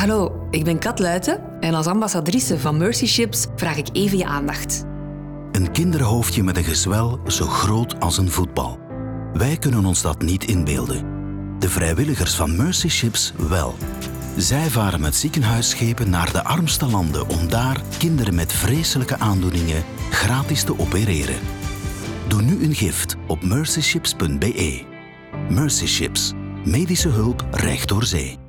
Hallo, ik ben Kat Luiten en als ambassadrice van Mercy Ships vraag ik even je aandacht. Een kinderhoofdje met een gezwel zo groot als een voetbal. Wij kunnen ons dat niet inbeelden. De vrijwilligers van Mercy Ships wel. Zij varen met ziekenhuisschepen naar de armste landen om daar kinderen met vreselijke aandoeningen gratis te opereren. Doe nu een gift op mercyships.be. Mercy Ships. Medische hulp recht door zee.